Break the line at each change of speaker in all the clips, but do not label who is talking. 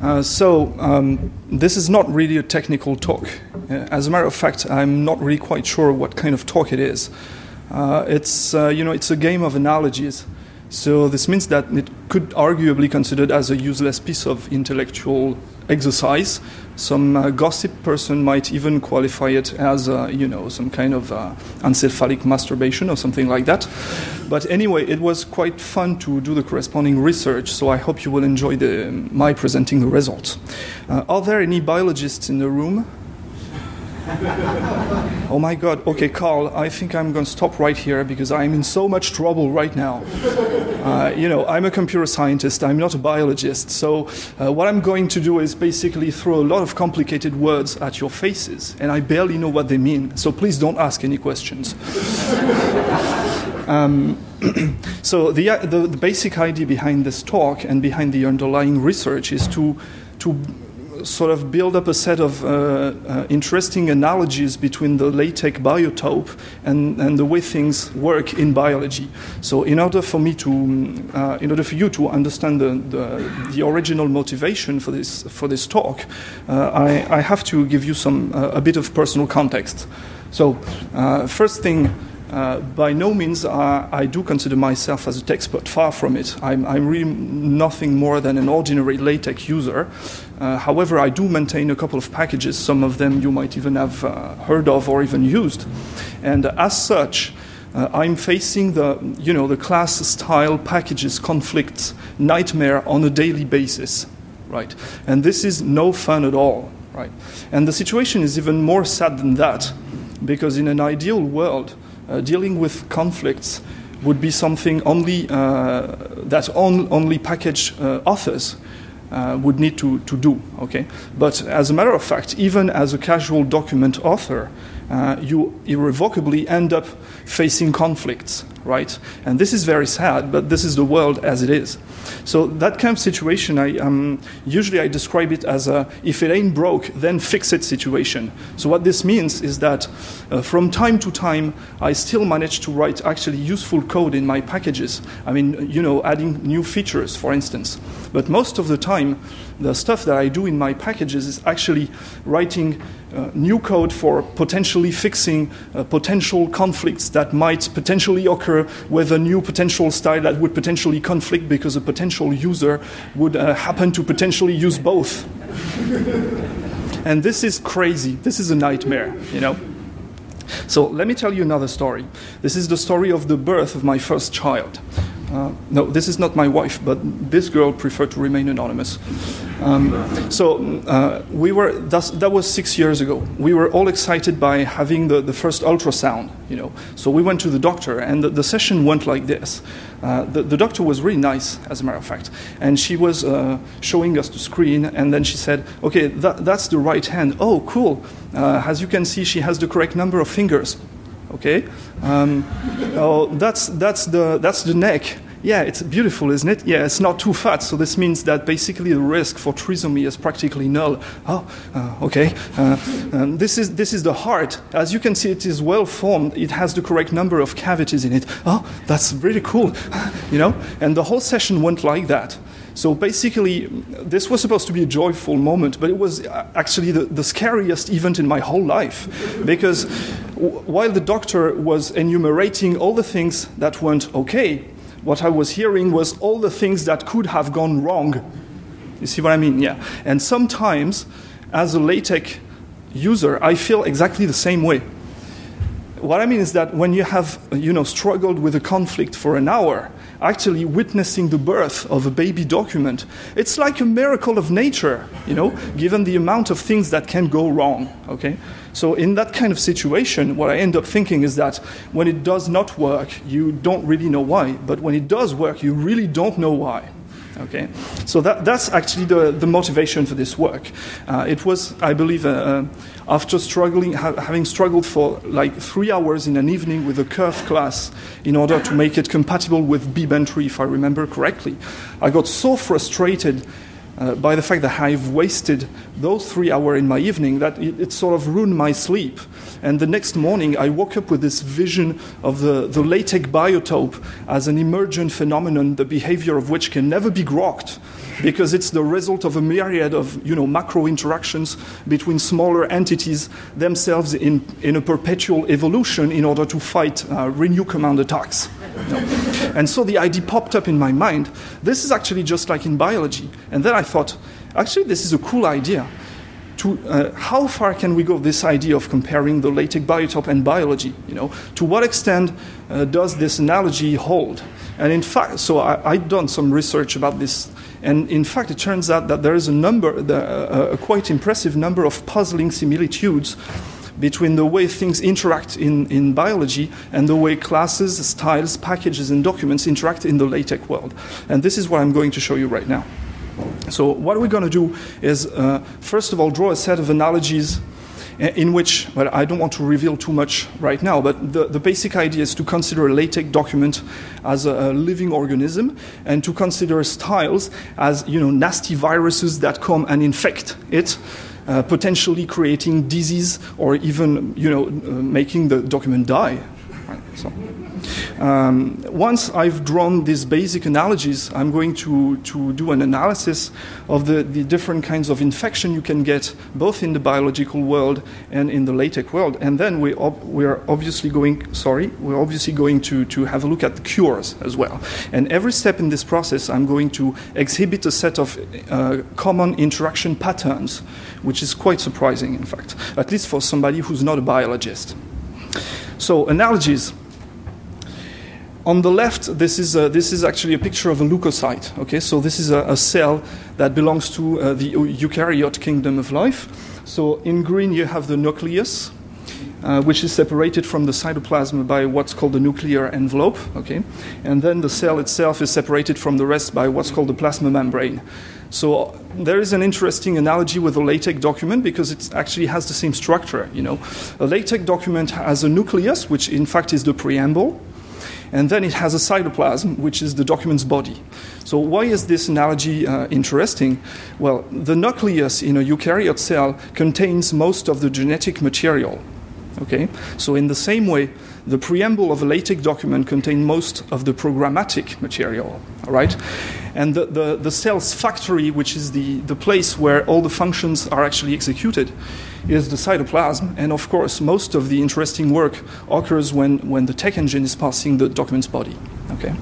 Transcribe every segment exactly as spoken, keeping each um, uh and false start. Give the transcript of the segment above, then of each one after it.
Uh, so um, this is not really a technical talk. Uh, as a matter of fact, I'm not really quite sure what kind of talk it is. Uh, it's uh, you know it's a game of analogies. So this means that it could arguably be considered as a useless piece of intellectual exercise. Some uh, gossip person might even qualify it as, uh, you know, some kind of uh, encephalic masturbation or something like that. But anyway, it was quite fun to do the corresponding research, so I hope you will enjoy the, my presenting the results. Uh, are there any biologists in the room? Oh my God, okay, Carl, I think I'm going to stop right here because I'm in so much trouble right now. Uh, you know, I'm a computer scientist, I'm not a biologist, so uh, what I'm going to do is basically throw a lot of complicated words at your faces, and I barely know what they mean, so please don't ask any questions. um, so the, the, the basic idea behind this talk and behind the underlying research is to to sort of build up a set of uh, uh, interesting analogies between the latex biotope and, and the way things work in biology. So in order for me to, uh, in order for you to understand the, the, the original motivation for this, for this talk, uh, I, I have to give you some, uh, a bit of personal context. So uh, first thing, Uh, by no means uh, I do consider myself as a expert, far from it. I'm, I'm really nothing more than an ordinary LaTeX user. Uh, however, I do maintain a couple of packages, some of them you might even have uh, heard of or even used. And uh, as such, uh, I'm facing the, you know, the class-style packages conflicts nightmare on a daily basis, right? And this is no fun at all, right? And the situation is even more sad than that, because in an ideal world, Uh, dealing with conflicts would be something only uh, that on, only package uh, authors uh, would need to, to do. Okay, but as a matter of fact, even as a casual document author, uh, you irrevocably end up facing conflicts, right? And this is very sad, but this is the world as it is. So that kind of situation, I um, usually I describe it as a if it ain't broke, then fix it situation. So what this means is that uh, from time to time, I still manage to write actually useful code in my packages. I mean, you know, adding new features, for instance. But most of the time, the stuff that I do in my packages is actually writing uh, new code for potentially fixing uh, potential conflicts that might potentially occur with a new potential style that would potentially conflict because a potential user would uh, happen to potentially use both. And this is crazy. This is a nightmare, you know. So let me tell you another story. This is the story of the birth of my first child. Uh, no, this is not my wife, but this girl preferred to remain anonymous. Um, so uh, we were that was six years ago. We were all excited by having the, the first ultrasound, you know. So we went to the doctor, and the, the session went like this. Uh, the, the doctor was really nice, as a matter of fact, and she was uh, showing us the screen, and then she said, "Okay, that, that's the right hand. Oh, cool. Uh, as you can see, she has the correct number of fingers. Okay. Um, oh, that's that's the that's the neck. Yeah, it's beautiful, isn't it? Yeah, it's not too fat, so this means that basically the risk for trisomy is practically null. Oh, uh, okay. Uh, um, this is this is the heart. As you can see, it is well formed. It has the correct number of cavities in it. Oh, that's really cool, you know. And the whole session went like that. So basically, this was supposed to be a joyful moment, but it was actually the, the scariest event in my whole life, because w- while the doctor was enumerating all the things that went okay, what I was hearing was all the things that could have gone wrong. You see what I mean? Yeah. And sometimes, as a LaTeX user, I feel exactly the same way. What I mean is that when you have, you know, struggled with a conflict for an hour, actually witnessing the birth of a baby document, it's like a miracle of nature, you know, given the amount of things that can go wrong, okay? So in that kind of situation, what I end up thinking is that when it does not work, you don't really know why, but when it does work, you really don't know why. Okay, so that, that's actually the, the motivation for this work. Uh, it was, I believe, uh, after struggling, ha- having struggled for like three hours in an evening with a curve class in order to make it compatible with B B N tree, if I remember correctly, I got so frustrated uh, by the fact that I've wasted those three hours in my evening, that it, it sort of ruined my sleep. And the next morning, I woke up with this vision of the, the latex biotope as an emergent phenomenon, the behavior of which can never be grokked, because it's the result of a myriad of, you know, macro interactions between smaller entities themselves in, in a perpetual evolution in order to fight uh, renew command attacks. No. And so the idea popped up in my mind. This is actually just like in biology. And then I thought, actually, this is a cool idea. To, uh, how far can we go with this idea of comparing the latex biotope and biology? You know, to what extent uh, does this analogy hold? And in fact, so I, I've done some research about this. And in fact, it turns out that there is a number, the, uh, a quite impressive number of puzzling similitudes between the way things interact in, in biology and the way classes, styles, packages, and documents interact in the LaTeX world. And this is what I'm going to show you right now. So what we're going to do is, uh, first of all, draw a set of analogies in which, well, I don't want to reveal too much right now, but the, the basic idea is to consider a LaTeX document as a, a living organism, and to consider styles as, you know, nasty viruses that come and infect it, uh, potentially creating disease or even, you know, uh, making the document die. Right, so. Um, once I've drawn these basic analogies, I'm going to, to do an analysis of the, the different kinds of infection you can get both in the biological world and in the LaTeX world. And then we ob- we're obviously going, sorry, we're obviously going to, to have a look at the cures as well. And every step in this process, I'm going to exhibit a set of uh, common interaction patterns, which is quite surprising, in fact, at least for somebody who's not a biologist. So, analogies. On the left, this is a, this is actually a picture of a leukocyte. Okay, so this is a, a cell that belongs to uh, the eukaryote kingdom of life. So in green, you have the nucleus, uh, which is separated from the cytoplasm by what's called the nuclear envelope. Okay, and then the cell itself is separated from the rest by what's called the plasma membrane. So there is an interesting analogy with a LaTeX document because it actually has the same structure. You know, a LaTeX document has a nucleus, which in fact is the preamble. And then it has a cytoplasm, which is the document's body. So why is this analogy uh, interesting? Well, the nucleus in a eukaryote cell contains most of the genetic material. Okay? So in the same way, the preamble of a LaTeX document contains most of the programmatic material. All right? And the, the, the cell's factory, which is the, the place where all the functions are actually executed, is the cytoplasm. And of course, most of the interesting work occurs when, when the tech engine is passing the document's body. Okay?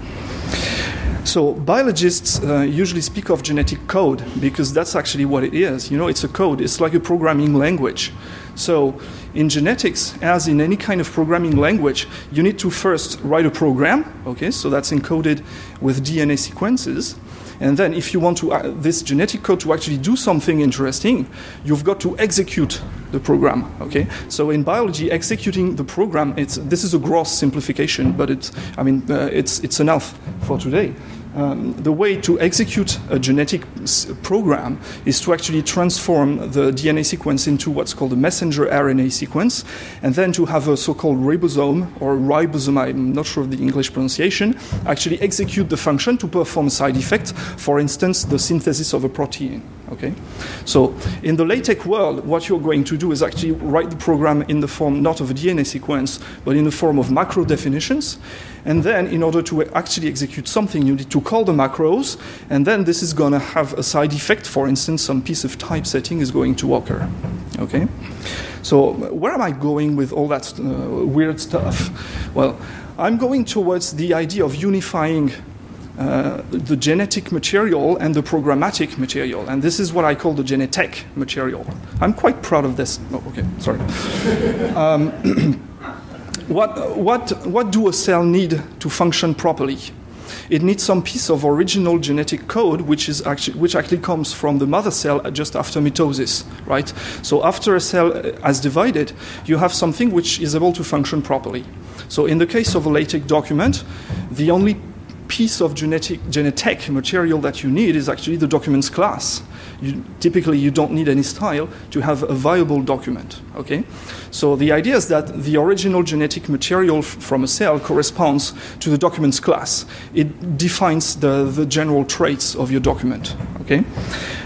So biologists uh, usually speak of genetic code because that's actually what it is. You know, it's a code. It's like a programming language. So in genetics, as in any kind of programming language, you need to first write a program. Okay, so that's encoded with D N A sequences. And then if you want to uh, this genetic code to actually do something interesting, you've got to execute the program. Okay, so in biology, executing the program, it's this is a gross simplification, but it's I mean uh, it's it's enough for today. Um, the way to execute a genetic s- program is to actually transform the D N A sequence into what's called a messenger R N A sequence, and then to have a so-called ribosome, or ribosome, I'm not sure of the English pronunciation, actually execute the function to perform a side effect, for instance, the synthesis of a protein. Okay, so in the LaTeX world, what you're going to do is actually write the program in the form not of a D N A sequence, but in the form of macro definitions. And then, in order to actually execute something, you need to call the macros, and then this is going to have a side effect. For instance, some piece of typesetting is going to occur. Okay, so where am I going with all that uh, weird stuff? Well, I'm going towards the idea of unifying Uh, the genetic material and the programmatic material, and this is what I call the genetech material. I'm quite proud of this. Oh, okay, sorry. um, what what what do a cell need to function properly? It needs some piece of original genetic code, which is actually which actually comes from the mother cell just after mitosis, right? So after a cell has divided, you have something which is able to function properly. So in the case of a LaTeX document, the only piece of genetic genetech material that you need is actually the document's class. You, typically, you don't need any style to have a viable document. Okay, so the idea is that the original genetic material f- from a cell corresponds to the document's class. It defines the, the general traits of your document. Okay,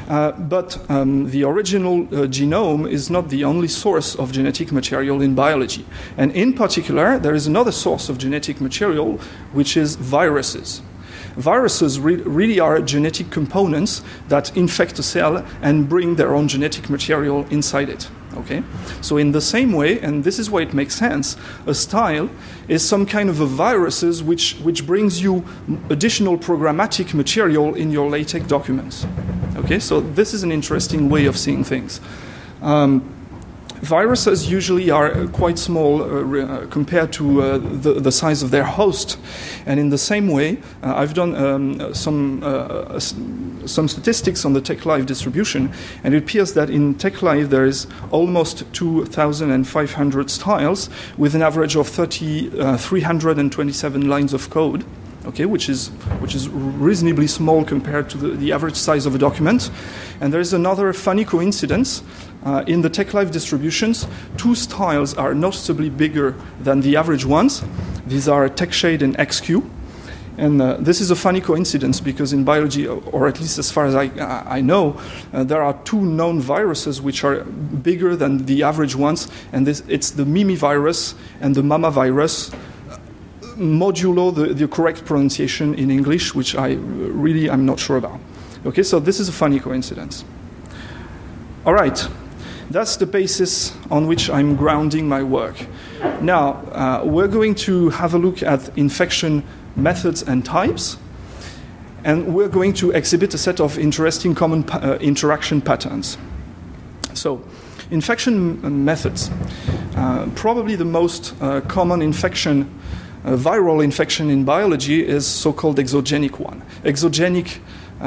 Uh, but um, the original uh, genome is not the only source of genetic material in biology. And in particular, there is another source of genetic material, which is viruses. Viruses re- really are genetic components that infect a cell and bring their own genetic material inside it. Okay? So in the same way, and this is why it makes sense, a style is some kind of a viruses which, which brings you additional programmatic material in your LaTeX documents. Okay? So this is an interesting way of seeing things. Um, Viruses usually are quite small uh, re- compared to uh, the, the size of their host. And in the same way, uh, I've done um, some, uh, some statistics on the TechLive distribution, and it appears that in TechLive there is almost two thousand five hundred styles with an average of three hundred twenty-seven lines of code. Okay, which is which is reasonably small compared to the, the average size of a document. And there is another funny coincidence. Uh, in the TechLive distributions, two styles are noticeably bigger than the average ones. These are TechShade and X Q. And uh, this is a funny coincidence because in biology, or at least as far as I, I know, uh, there are two known viruses which are bigger than the average ones. And this, it's the Mimi virus and the Mama virus, modulo the, the correct pronunciation in English, which I really am not sure about. Okay, so this is a funny coincidence. All right, that's the basis on which I'm grounding my work. Now, uh, we're going to have a look at infection methods and types, and we're going to exhibit a set of interesting common pa- uh, interaction patterns. So, infection m- methods. Uh, probably the most uh, common infection A viral infection in biology is so-called exogenic one. Exogenic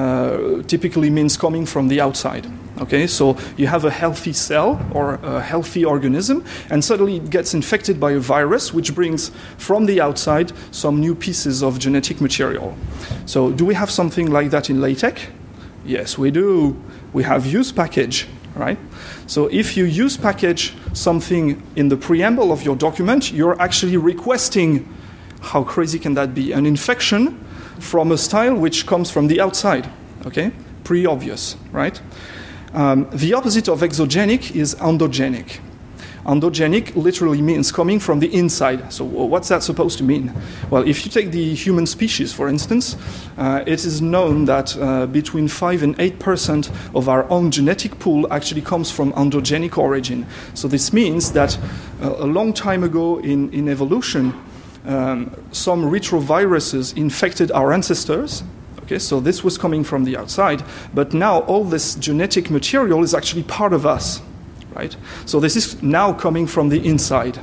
uh, typically means coming from the outside. Okay, so you have a healthy cell or a healthy organism, and suddenly it gets infected by a virus, which brings from the outside some new pieces of genetic material. So, do we have something like that in LaTeX? Yes, we do. We have use package. Right? So if you use package something in the preamble of your document, you're actually requesting, how crazy can that be, an infection from a style which comes from the outside. Okay? Pretty obvious, right? Um, the opposite of exogenic is endogenic. Endogenic literally means coming from the inside. So what's that supposed to mean? Well, if you take the human species, for instance, uh, it is known that uh, between five and eight percent of our own genetic pool actually comes from endogenic origin. So this means that uh, a long time ago in, in evolution, um, some retroviruses infected our ancestors. Okay, so this was coming from the outside, but now all this genetic material is actually part of us. Right? So this is now coming from the inside.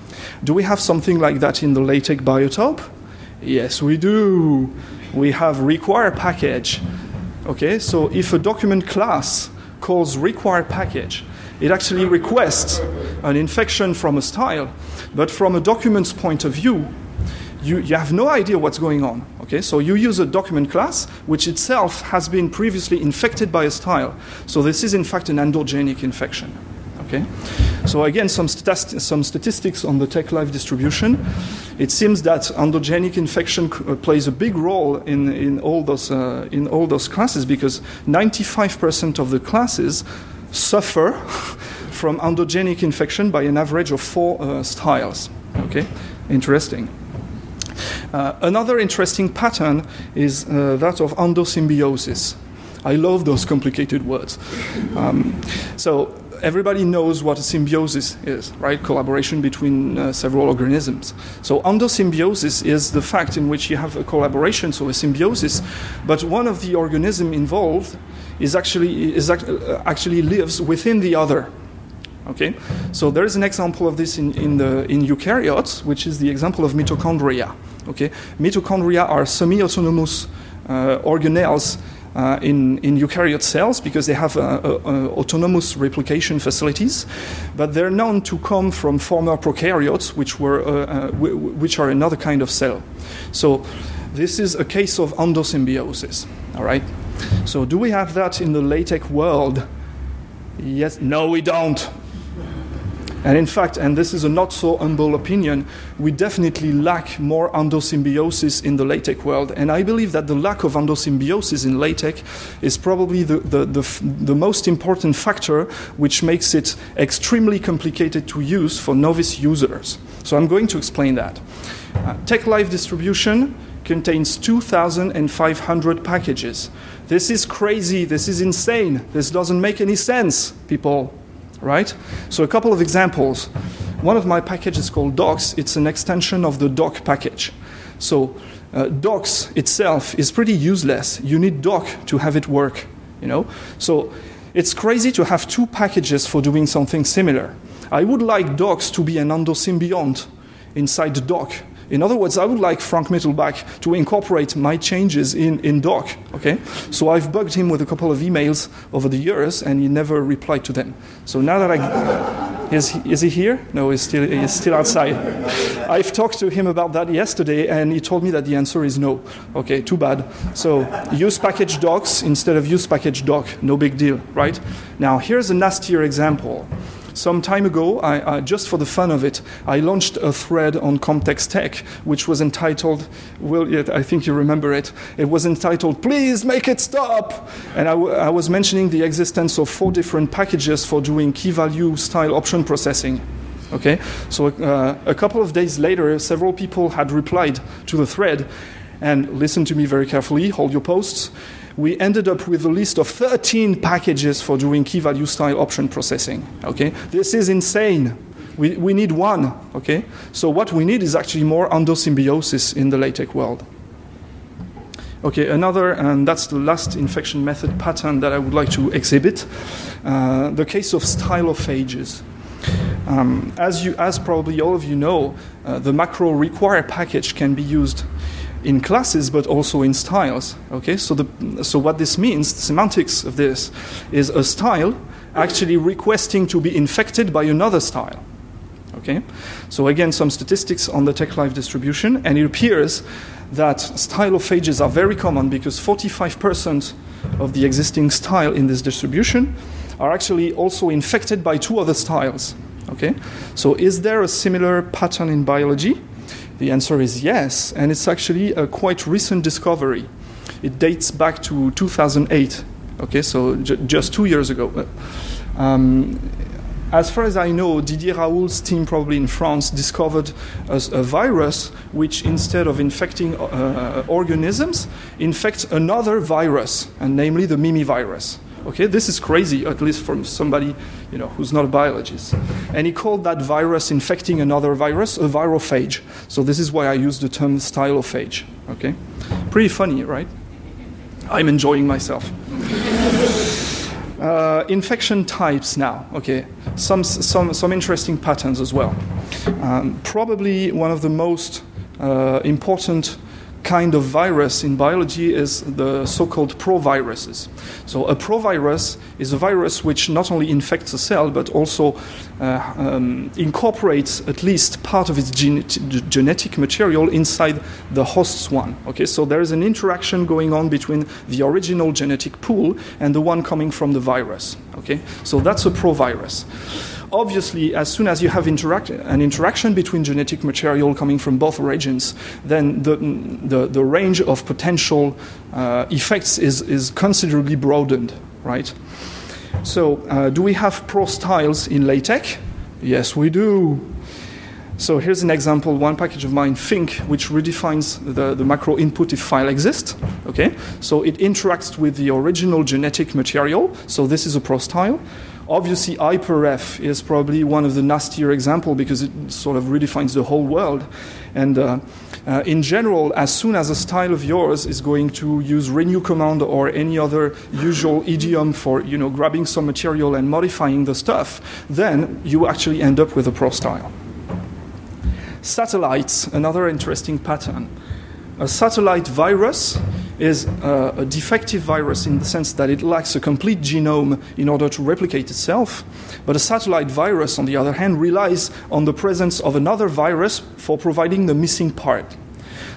Do we have something like that in the LaTeX biotope? Yes, we do. We have require package. Okay, so if a document class calls require package, it actually requests an infection from a style, but from a document's point of view, you, you have no idea what's going on. Okay, so you use a document class which itself has been previously infected by a style. So this is in fact an endogenic infection. Okay, so again, some, statist- some statistics on the TechLive distribution. It seems that endogenic infection c- uh, plays a big role in, in, all those, uh, in all those classes because ninety-five percent of the classes suffer from endogenic infection by an average of four uh, styles. Okay, interesting. Uh, another interesting pattern is uh, that of endosymbiosis. I love those complicated words. Um, so everybody knows what a symbiosis is, right? Collaboration between uh, several organisms. So endosymbiosis is the fact in which you have a collaboration, so a symbiosis, but one of the organisms involved is actually is act- uh, actually lives within the other. Okay, so there is an example of this in, in the in eukaryotes, which is the example of mitochondria. Okay, mitochondria are semi-autonomous uh, organelles uh, in in eukaryote cells because they have uh, uh, uh, autonomous replication facilities, but they're known to come from former prokaryotes, which were uh, uh, w- which are another kind of cell. So this is a case of endosymbiosis. All right. So do we have that in the LaTeX world? Yes. No, we don't. And in fact, and this is a not so humble opinion, we definitely lack more endosymbiosis in the LaTeX world. And I believe that the lack of endosymbiosis in LaTeX is probably the, the, the, the most important factor which makes it extremely complicated to use for novice users. So I'm going to explain that. Uh, TeX-Live distribution contains two thousand five hundred packages. This is crazy, this is insane, this doesn't make any sense, people, right? So a couple of examples. One of my packages is called docs. It's an extension of the doc package. So uh, docs itself is pretty useless. You need doc to have it work, you know? So it's crazy to have two packages for doing something similar. I would like docs to be an endosymbiont inside the doc. In other words, I would like Frank Mittelbach to incorporate my changes in, in doc, okay? So I've bugged him with a couple of emails over the years, and he never replied to them. So now that I... Is he, is he here? No, he's still, he's still outside. I've talked to him about that yesterday, and he told me that the answer is no. Okay, too bad. So use package docs instead of use package doc. No big deal, right? Now, here's a nastier example. Some time ago, I, I, just for the fun of it, I launched a thread on Comtext Tech, which was entitled, well, yeah, I think you remember it, it was entitled, "Please make it stop!" And I, w- I was mentioning the existence of four different packages for doing key-value style option processing. Okay, so uh, a couple of days later, several people had replied to the thread, and listen to me very carefully, hold your posts. We ended up with a list of thirteen packages for doing key-value style option processing. Okay, this is insane. We we need one. Okay, so what we need is actually more endosymbiosis in the LaTeX world. Okay, another, and that's the last infection method pattern that I would like to exhibit. Uh, the case of stylophages. Um, as you, as probably all of you know, uh, the macro require package can be used in classes, but also in styles. Okay, so the so what this means, the semantics of this, is a style actually requesting to be infected by another style. Okay, so again, some statistics on the TeX-Live distribution, and it appears that stylophages are very common because forty-five percent of the existing style in this distribution are actually also infected by two other styles. Okay, so is there a similar pattern in biology? The answer is yes, and it's actually a quite recent discovery. It dates back to two thousand eight, okay, so j- just two years ago. Um, as far as I know, Didier Raoul's team, probably in France, discovered a, a virus which, instead of infecting uh, organisms, infects another virus, and namely the Mimi virus. Okay, this is crazy, at least from somebody, you know, who's not a biologist. And he called that virus infecting another virus a virophage. So this is why I use the term stylophage. Okay, pretty funny, right? I'm enjoying myself. uh, infection types now. Okay, some some some interesting patterns as well. Um, probably one of the most uh, important kind of virus in biology is the so-called proviruses. So a provirus is a virus which not only infects a cell but also uh, um, incorporates at least part of its gene- genetic material inside the host's one. Okay, so there is an interaction going on between the original genetic pool and the one coming from the virus. Okay, so that's a provirus. Obviously, as soon as you have interact- an interaction between genetic material coming from both regions, then the the, the range of potential uh, effects is, is considerably broadened, right? So, uh, do we have pro-styles in LaTeX? Yes, we do. So here's an example, one package of mine, Think, which redefines the, the macro input if file exists. Okay, so it interacts with the original genetic material. So this is a pro-style. Obviously, hyperref is probably one of the nastier examples because it sort of redefines the whole world. And uh, uh, in general, as soon as a style of yours is going to use renew command or any other usual idiom for, you know, grabbing some material and modifying the stuff, then you actually end up with a pro style. Satellites, another interesting pattern. A satellite virus is uh, a defective virus in the sense that it lacks a complete genome in order to replicate itself. But a satellite virus, on the other hand, relies on the presence of another virus for providing the missing part.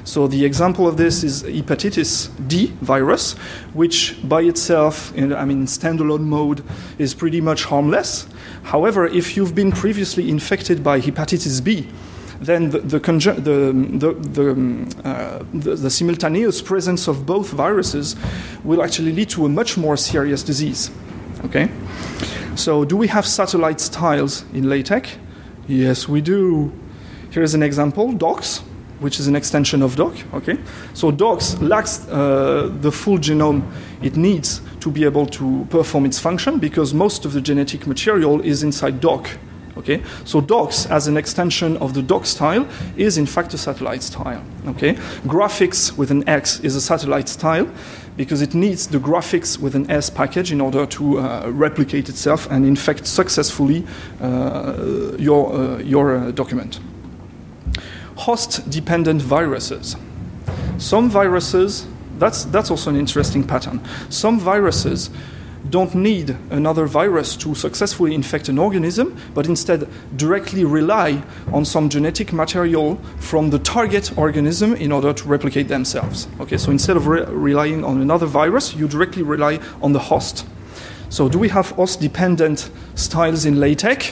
So the example of this is hepatitis D virus, which by itself, in, I mean, standalone mode, is pretty much harmless. However, if you've been previously infected by hepatitis B, then the the, conju- the, the, the, uh, the, the simultaneous presence of both viruses will actually lead to a much more serious disease. Okay? So do we have satellite styles in LaTeX? Yes, we do. Here's an example, docs, which is an extension of doc. Okay? So docs lacks uh, the full genome it needs to be able to perform its function because most of the genetic material is inside doc. Okay, so docs as an extension of the doc style is in fact a satellite style. Okay, graphics with an X is a satellite style because it needs the graphics with an S package in order to uh, replicate itself and infect successfully uh, your uh, your uh, document. Host-dependent viruses. Some viruses, that's that's also an interesting pattern. Some viruses don't need another virus to successfully infect an organism, but instead directly rely on some genetic material from the target organism in order to replicate themselves. Okay, so instead of re- relying on another virus, you directly rely on the host. So do we have host-dependent styles in LaTeX?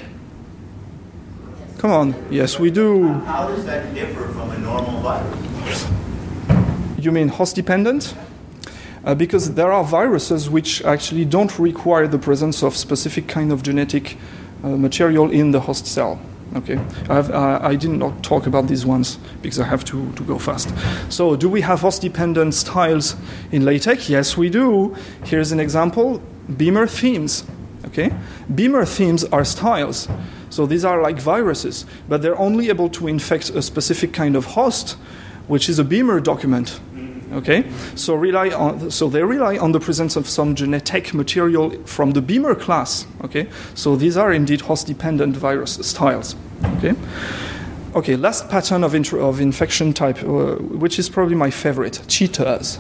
Come on, yes we do.
How does that differ from a normal virus?
You mean host-dependent? Uh, because there are viruses which actually don't require the presence of specific kind of genetic uh, material in the host cell. Okay, I, have, uh, I did not talk about these ones because I have to, to go fast. So, do we have host-dependent styles in LaTeX? Yes, we do. Here's an example: Beamer themes. Okay, Beamer themes are styles. So these are like viruses, but they're only able to infect a specific kind of host, which is a Beamer document. Okay, so rely on so they rely on the presence of some genetic material from the Beamer class. Okay, so these are indeed host-dependent virus styles. Okay, okay. Last pattern of intro, of infection type, uh, which is probably my favorite, cheaters.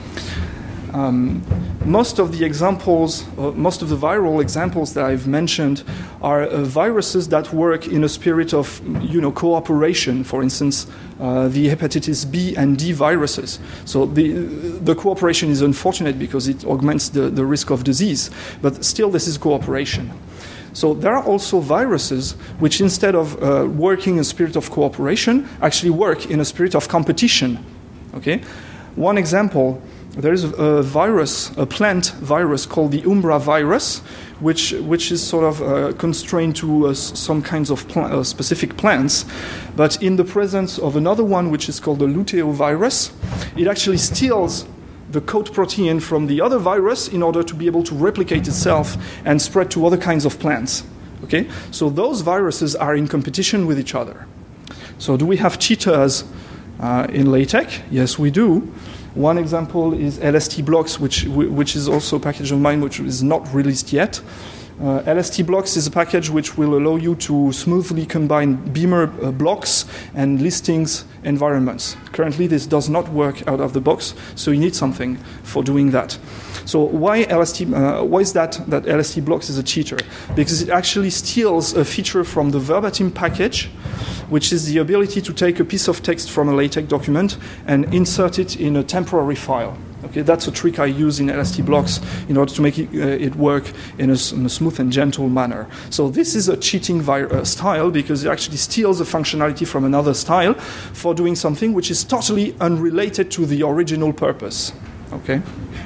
Um, most of the examples, uh, most of the viral examples that I've mentioned are uh, viruses that work in a spirit of, you know, cooperation. For instance, uh, the hepatitis B and D viruses. So the the cooperation is unfortunate because it augments the, the risk of disease, but still this is cooperation. So there are also viruses which, instead of uh, working in a spirit of cooperation, actually work in a spirit of competition. Okay, one example. There is a virus, a plant virus called the Umbra virus, which which is sort of uh, constrained to uh, some kinds of pl- uh, specific plants. But in the presence of another one, which is called the luteovirus, it actually steals the coat protein from the other virus in order to be able to replicate itself and spread to other kinds of plants. Okay, so those viruses are in competition with each other. So do we have cheaters uh, in LaTeX? Yes, we do. One example is L S T blocks, which which is also a package of mine, which is not released yet. Uh, L S T blocks is a package which will allow you to smoothly combine Beamer uh, blocks and listings environments. Currently, this does not work out of the box, so you need something for doing that. So why L S T? Uh, why is that that L S T blocks is a cheater? Because it actually steals a feature from the verbatim package, which is the ability to take a piece of text from a LaTeX document and insert it in a temporary file. Okay, that's a trick I use in L S T blocks in order to make it, uh, it work in a, in a smooth and gentle manner. So this is a cheating vi- uh, style because it actually steals the functionality from another style for doing something which is totally unrelated to the original purpose. Okay.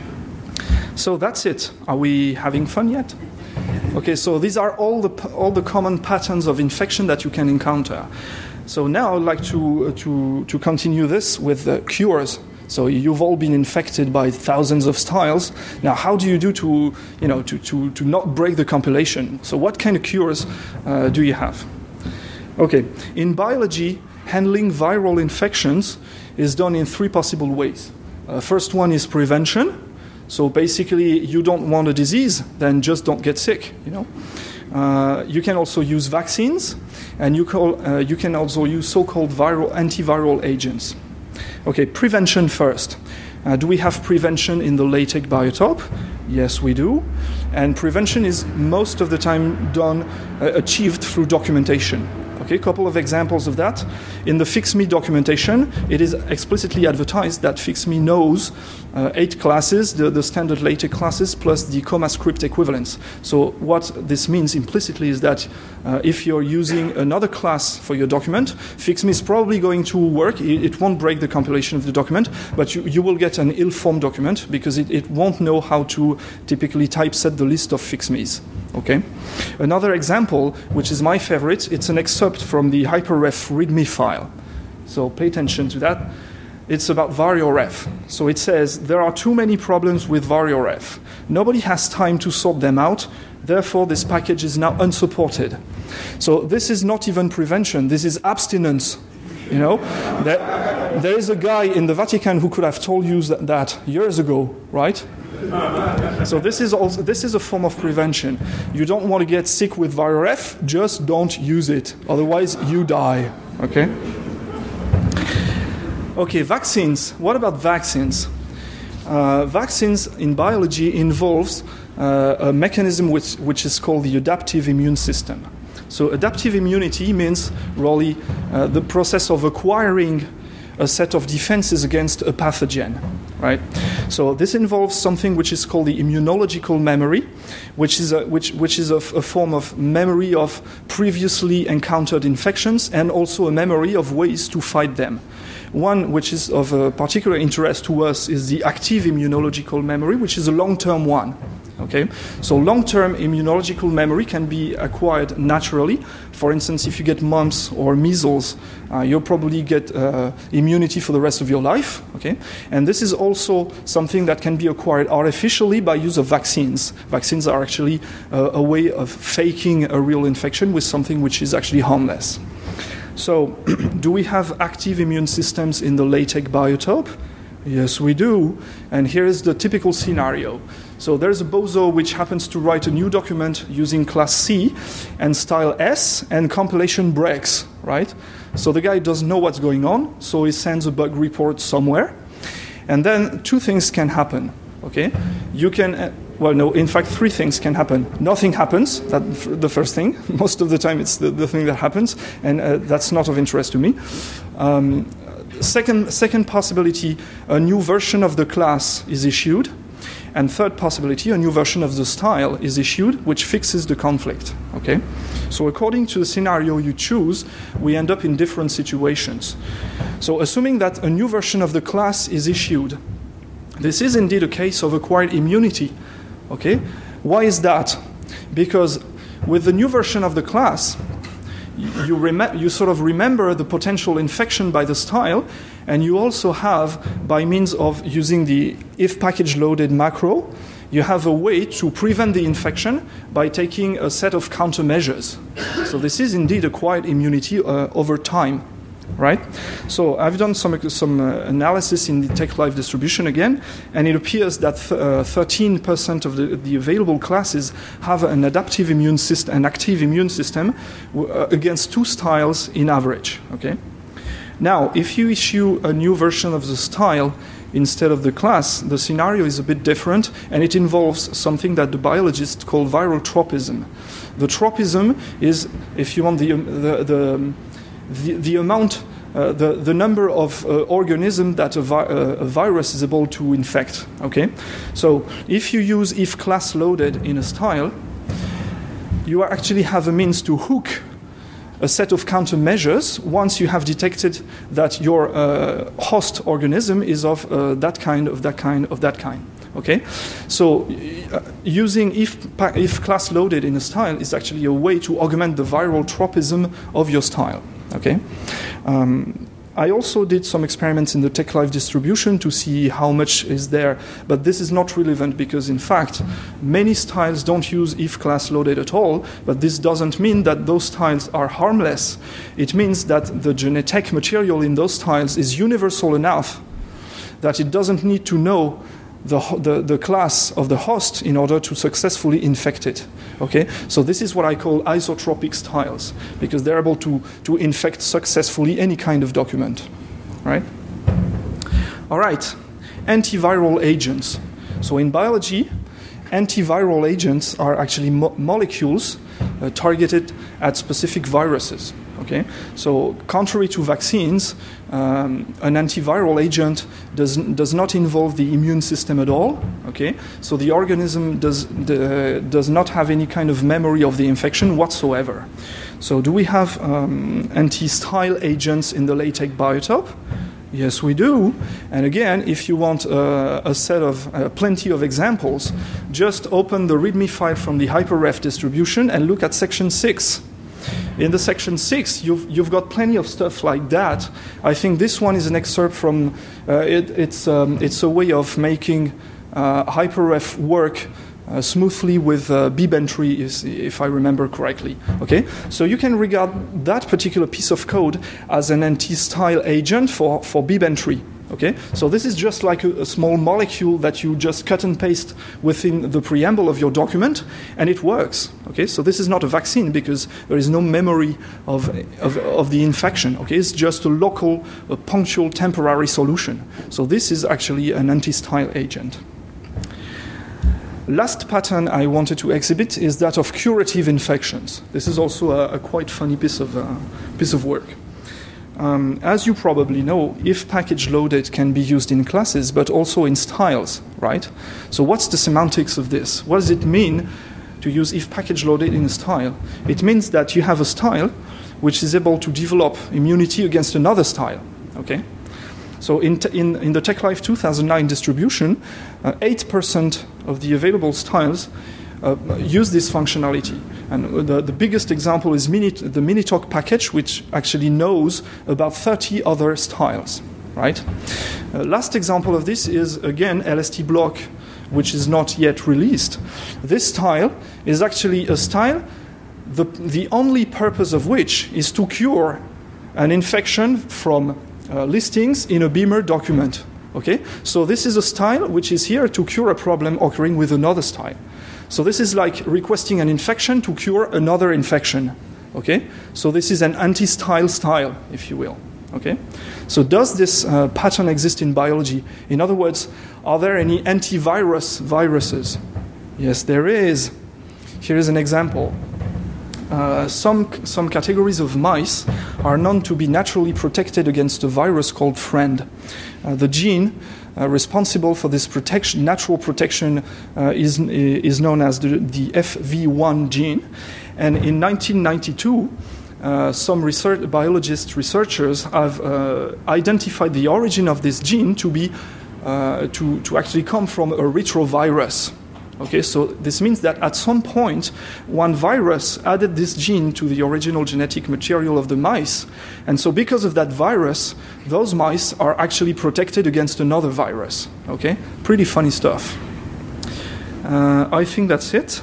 So that's it. Are we having fun yet? Okay, so these are all the all the common patterns of infection that you can encounter. So now I'd like to uh, to to continue this with uh, cures. So you've all been infected by thousands of styles. Now, how do you do to you know to to to not break the compilation? So what kind of cures uh, do you have? Okay, in biology, handling viral infections is done in three possible ways. Uh, first one is prevention. So basically, you don't want a disease, then just don't get sick, you know. Uh, you can also use vaccines, and you, call, uh, you can also use so-called viral antiviral agents. Okay, prevention first. Uh, do we have prevention in the LaTeX biotope? Yes, we do. And prevention is most of the time done, uh, achieved through documentation. Okay, a couple of examples of that. In the FixMe documentation, it is explicitly advertised that FixMe knows uh, eight classes, the, the standard LaTeX classes, plus the ComaScript equivalents. So what this means implicitly is that uh, if you're using another class for your document, FixMe is probably going to work. It, it won't break the compilation of the document, but you, you will get an ill-formed document because it, it won't know how to typically typeset the list of FixMe's. Okay. Another example, which is my favorite, it's an excerpt from the hyperref README file. So pay attention to that. It's about varioref. So it says, there are too many problems with varioref. Nobody has time to sort them out. Therefore, this package is now unsupported. So this is not even prevention. This is abstinence. You know, there, there is a guy in the Vatican who could have told you that, that years ago, right? So this is also this is a form of prevention. You don't want to get sick with varioref, just don't use it. Otherwise, you die. Okay. Okay, vaccines. What about vaccines? Uh, vaccines in biology involves uh, a mechanism which which is called the adaptive immune system. So adaptive immunity means really uh, the process of acquiring a set of defenses against a pathogen, right? So this involves something which is called the immunological memory, which is a, which, which is a, a form of memory of previously encountered infections and also a memory of ways to fight them. One which is of a particular interest to us is the active immunological memory, which is a long-term one. Okay, so long-term immunological memory can be acquired naturally. For instance, if you get mumps or measles, uh, you'll probably get uh, immunity for the rest of your life. Okay, and this is also something that can be acquired artificially by use of vaccines. Vaccines are actually uh, a way of faking a real infection with something which is actually harmless. So, do we have active immune systems in the LaTeX biotope? Yes, we do. And here is the typical scenario. So there's a bozo which happens to write a new document using class C and style S, and compilation breaks, right? So the guy doesn't know what's going on, so he sends a bug report somewhere. And then two things can happen, okay? You can, uh, well, no, in fact, three things can happen. Nothing happens, that's the first thing. Most of the time it's the, the thing that happens, and uh, that's not of interest to me. Um, second, second possibility, a new version of the class is issued. And third possibility, a new version of the style is issued, which fixes the conflict. Okay? So according to the scenario you choose, we end up in different situations. So assuming that a new version of the class is issued, this is indeed a case of acquired immunity. Okay? Why is that? Because with the new version of the class, you, rem- you sort of remember the potential infection by the style, and you also have, by means of using the if package loaded macro, you have a way to prevent the infection by taking a set of countermeasures. So this is indeed acquired immunity uh, over time, right? So I've done some some uh, analysis in the TechLive distribution again, and it appears that th- uh, thirteen percent of the, the available classes have an adaptive immune system, an active immune system w- uh, against two styles in average, okay? Now, if you issue a new version of the style instead of the class, the scenario is a bit different, and it involves something that the biologists call viral tropism. The tropism is, if you want, the the the, the, the amount, uh, the the number of uh, organisms that a, vi- uh, a virus is able to infect. Okay, so if you use if class loaded in a style, you actually have a means to hook a set of countermeasures once you have detected that your uh, host organism is of uh, that kind, of that kind, of that kind. Okay, so uh, using if if class loaded in a style is actually a way to augment the viral tropism of your style. Okay. Um, I also did some experiments in the TechLive distribution to see how much is there, but this is not relevant because, in fact, many styles don't use if class loaded at all, but this doesn't mean that those styles are harmless. It means that the genetic material in those styles is universal enough that it doesn't need to know the, the, the class of the host in order to successfully infect it. Okay, so this is what I call isotropic styles, because they're able to, to infect successfully any kind of document. Right? All right, antiviral agents. So in biology, antiviral agents are actually mo- molecules uh, targeted at specific viruses. Okay, so contrary to vaccines, um, an antiviral agent does does not involve the immune system at all. Okay, so the organism does the, does not have any kind of memory of the infection whatsoever. So do we have um, anti-style agents in the LaTeX biotope? Yes, we do. And again, if you want uh, a set of uh, plenty of examples, just open the README file from the HyperRef distribution and look at section six. In the section six, you've, you've got plenty of stuff like that. I think this one is an excerpt from, uh, it, it's, um, it's a way of making uh, HyperRef work uh, smoothly with uh, bibentry, if, if I remember correctly. Okay, so you can regard that particular piece of code as an anti-style agent for, for bibentry. Okay, so this is just like a, a small molecule that you just cut and paste within the preamble of your document, and it works. Okay, so this is not a vaccine because there is no memory of, of, of the infection. Okay, it's just a local, a punctual, temporary solution. So this is actually an anti-style agent. Last pattern I wanted to exhibit is that of curative infections. This is also a, a quite funny piece of, uh, piece of work. Um, as you probably know, if package loaded can be used in classes, but also in styles, right? So what's the semantics of this? What does it mean to use if package loaded in a style? It means that you have a style which is able to develop immunity against another style, okay? So in, t- in, in the TechLife two thousand nine distribution, uh, eight percent of the available styles Uh, use this functionality. And the, the biggest example is Mini, the Minitalk package, which actually knows about thirty other styles, right? Uh, last example of this is, again, L S T block, which is not yet released. This style is actually a style, the, the only purpose of which is to cure an infection from uh, listings in a Beamer document, okay? So this is a style which is here to cure a problem occurring with another style. So this is like requesting an infection to cure another infection, okay? So this is an anti-style style, if you will, okay? So does this uh, pattern exist in biology? In other words, are there any antivirus viruses? Yes, there is. Here is an example. Uh, some, some categories of mice are known to be naturally protected against a virus called FRIEND. Uh, the gene Uh, responsible for this protection, natural protection uh, is, is known as the, the F V one gene. And in nineteen ninety-two, uh, some research, biologists, researchers have uh, identified the origin of this gene to be uh, to, to actually come from a retrovirus. Okay, so this means that at some point, one virus added this gene to the original genetic material of the mice. And so because of that virus, those mice are actually protected against another virus. Okay, pretty funny stuff. Uh, I think that's it.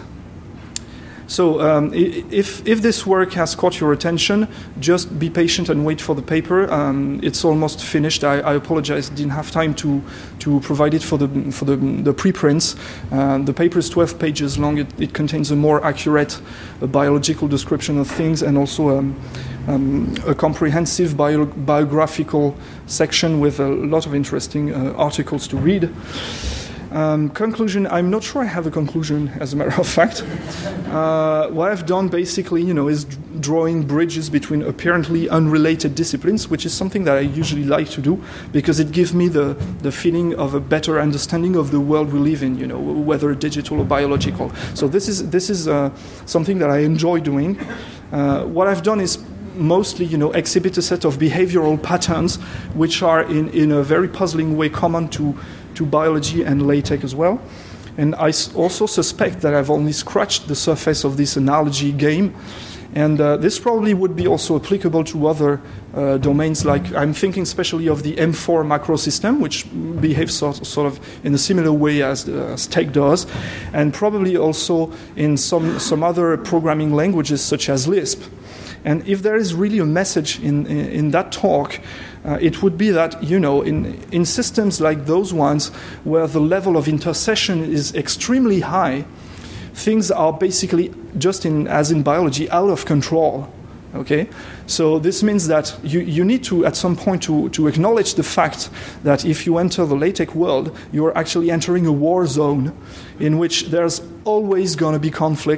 So um, if, if this work has caught your attention, just be patient and wait for the paper. Um, it's almost finished. I, I apologize, didn't have time to, to provide it for the, for the, the preprints. Uh, the paper is twelve pages long. It, it contains a more accurate uh, biological description of things and also um, um, a comprehensive bio, biographical section with a lot of interesting uh, articles to read. Um, conclusion, I'm not sure I have a conclusion, as a matter of fact. Uh, what I've done basically, you know, is d- drawing bridges between apparently unrelated disciplines, which is something that I usually like to do because it gives me the, the feeling of a better understanding of the world we live in, you know, whether digital or biological. So this is, this is uh, something that I enjoy doing. Uh, what I've done is mostly, you know, exhibit a set of behavioral patterns which are in, in a very puzzling way common to to biology and LaTeX as well. And I also suspect that I've only scratched the surface of this analogy game. And uh, this probably would be also applicable to other uh, domains, like I'm thinking especially of the M four macro system, which behaves sort, sort of in a similar way as, uh, as TeX does, and probably also in some, some other programming languages such as Lisp. And if there is really a message in, in, in that talk, uh, it would be that, you know, in, in systems like those ones where the level of intercession is extremely high, things are basically, just in, as in biology, out of control. Okay? So this means that you, you need to, at some point, to, to acknowledge the fact that if you enter the LaTeX world, you are actually entering a war zone in which there's always going to be conflicts.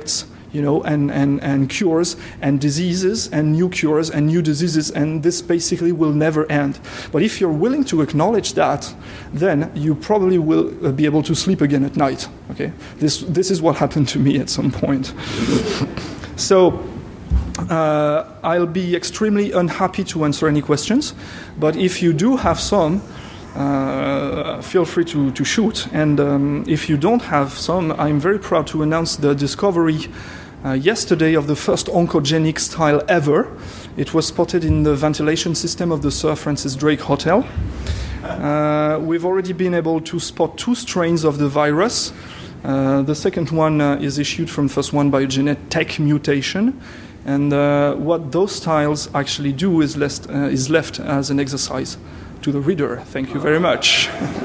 you know, and, and, and cures and diseases and new cures and new diseases, and this basically will never end. But if you're willing to acknowledge that, then you probably will be able to sleep again at night. Okay, this this is what happened to me at some point. So uh, I'll be extremely unhappy to answer any questions, but if you do have some, Uh, feel free to, to shoot. And um, if you don't have some, I'm very proud to announce the discovery uh, yesterday of the first oncogenic style ever. It was spotted in the ventilation system of the Sir Francis Drake Hotel. Uh, we've already been able to spot two strains of the virus. Uh, the second one uh, is issued from the first one by a genetic mutation. And uh, what those styles actually do is left, uh, is left as an exercise to the reader. Thank you very much.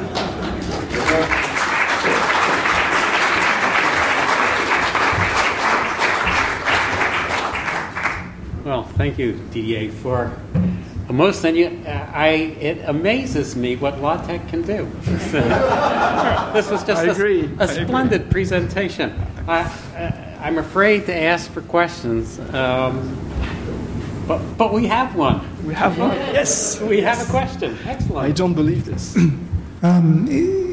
Well, thank you, Didier, for a most. And you, I, it amazes me what LaTeX can do. This was just
I
a,
agree.
a
I
splendid
agree.
presentation. I, I'm afraid to ask for questions, um, but but we have one.
We have one? Yes.
We have a question. Excellent.
I don't believe this.
Um,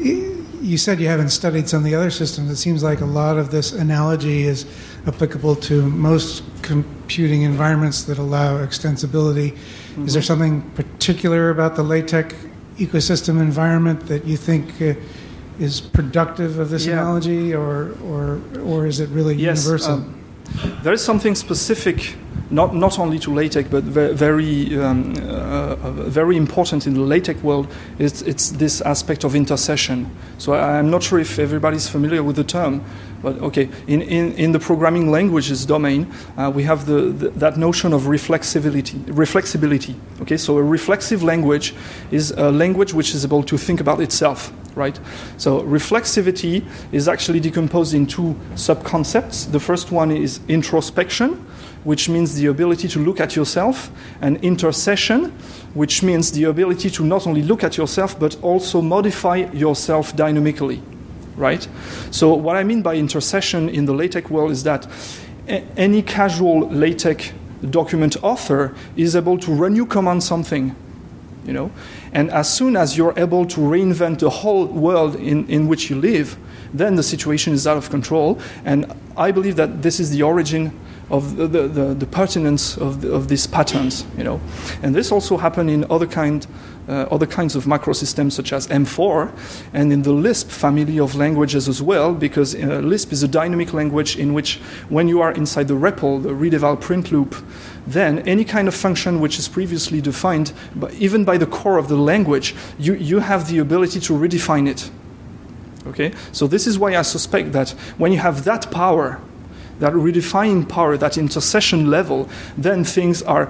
you said you haven't studied some of the other systems. It seems like a lot of this analogy is applicable to most computing environments that allow extensibility. Mm-hmm. Is there something particular about the LaTeX ecosystem environment that you think uh, is productive of this
yeah.
analogy, or, or, or is it really
yes,
universal?
Um, there is something specific, not not only to LaTeX, but ve- very um, uh, very important in the LaTeX world. It's, it's this aspect of intercession. So I, I'm not sure if everybody's familiar with the term, but okay, in, in, in the programming languages domain, uh, we have the, the that notion of reflexibility. Reflexibility. Okay, so a reflexive language is a language which is able to think about itself. Right? So reflexivity is actually decomposed in two sub-concepts. The first one is introspection, which means the ability to look at yourself, and intercession, which means the ability to not only look at yourself, but also modify yourself dynamically. Right? So what I mean by intercession in the LaTeX world is that a- any casual LaTeX document author is able to run you command something, you know, and as soon as you're able to reinvent the whole world in, in which you live, then the situation is out of control. And I believe that this is the origin of the, the, the, the pertinence of, the, of these patterns, you know. And this also happened in other kind, uh, other kinds of macrosystems such as M four, and in the Lisp family of languages as well, because uh, Lisp is a dynamic language in which when you are inside the R E P L, the read-eval print loop, then any kind of function which is previously defined, but even by the core of the language, you, you have the ability to redefine it. Okay? So this is why I suspect that when you have that power, that redefining power, that intercession level, then things are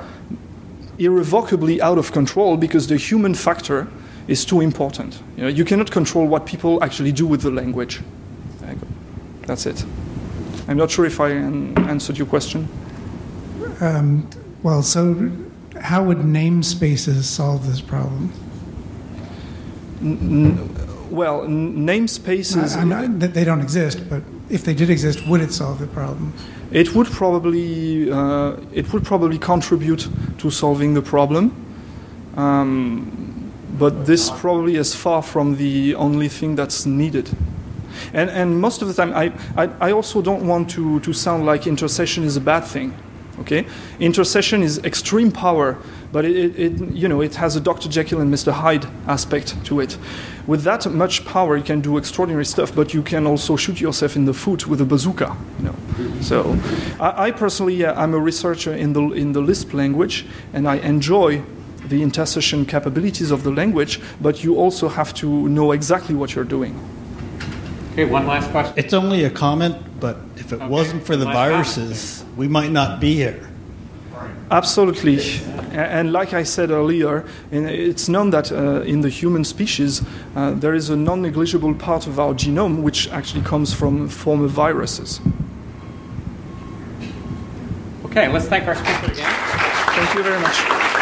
irrevocably out of control because the human factor is too important. You know, you cannot control what people actually do with the language. That's it. I'm not sure if I an- answered your question.
Um, well, so how would namespaces solve this problem?
N- n- well, n- namespaces...
I, I'm not, that they don't exist, but if they did exist, would it solve the problem?
It would probably uh, it would probably contribute to solving the problem, um, but this probably is far from the only thing that's needed. And and most of the time, I I, I also don't want to, to sound like intercession is a bad thing. Okay, intercession is extreme power, but it, it, it you know it has a Doctor Jekyll and Mister Hyde aspect to it. With that much power, you can do extraordinary stuff, but you can also shoot yourself in the foot with a bazooka. You know, so I, I personally uh, I'm a researcher in the in the Lisp language, and I enjoy the intercession capabilities of the language. But you also have to know exactly what you're doing.
Okay, one last question.
It's only a comment, but if it
Okay.
wasn't for the
Last
viruses, we might not be here.
Absolutely. A- And like I said earlier, in- it's known that uh, in the human species, uh, there is a non-negligible part of our genome which actually comes from former viruses.
Okay, let's thank our speaker again.
Thank you very much.